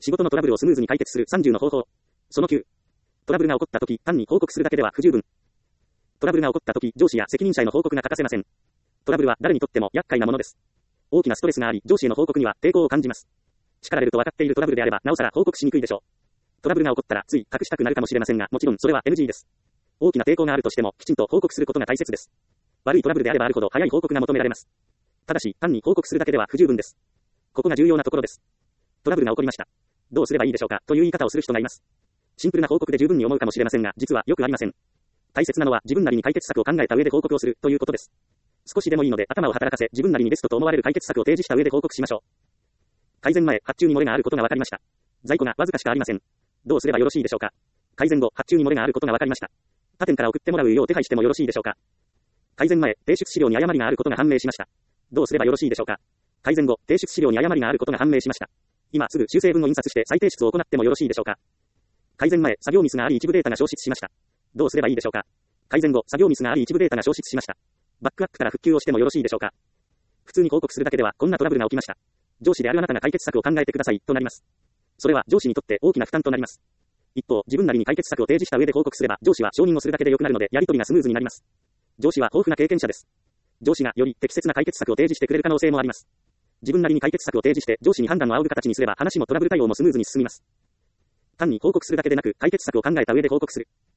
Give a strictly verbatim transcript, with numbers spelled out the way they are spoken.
仕事のトラブルをスムーズに解決するさんじゅうの方法。そのきゅう。トラブルが起こったとき、単に報告するだけでは不十分。トラブルが起こったとき、上司や責任者への報告が欠かせません。トラブルは誰にとっても厄介なものです。大きなストレスがあり、上司への報告には抵抗を感じます。叱られると分かっているトラブルであれば、なおさら報告しにくいでしょう。トラブルが起こったら、つい隠したくなるかもしれませんが、もちろんそれは エヌジー です。大きな抵抗があるとしても、きちんと報告することが大切です。悪いトラブルであればあるほど早い報告が求められます。ただし、単に報告するだけでは不十分です。ここが重要なところです。トラブルが起こりました。どうすればいいでしょうかという言い方をする人がいます。シンプルな報告で十分に思うかもしれませんが、実はよくありません。大切なのは自分なりに解決策を考えた上で報告をするということです。少しでもいいので頭を働かせ、自分なりにベストと思われる解決策を提示した上で報告しましょう。改善前、発注に漏れがあることが分かりました。在庫がわずかしかありません。どうすればよろしいでしょうか。改善後、発注に漏れがあることが分かりました。他店から送ってもらうよう手配してもよろしいでしょうか。改善前、提出資料に誤りがあることが判明しました。どうすればよろしいでしょうか。改善後、提出資料に誤りがあることが判明しました。今すぐ修正文を印刷して再提出を行ってもよろしいでしょうか。改善前、作業ミスがあり一部データが消失しました。どうすればいいでしょうか。改善後、作業ミスがあり一部データが消失しました。バックアップから復旧をしてもよろしいでしょうか。普通に報告するだけではこんなトラブルが起きました。上司であるあなたが解決策を考えてくださいとなります。それは上司にとって大きな負担となります。一方、自分なりに解決策を提示した上で報告すれば、上司は承認をするだけで良くなるので、やり取りがスムーズになります。上司は豊富な経験者です。上司がより適切な解決策を提示してくれる可能性もあります。自分なりに解決策を提示して上司に判断を仰ぐ形にすれば話もトラブル対応もスムーズに進みます。単に報告するだけでなく解決策を考えた上で報告する。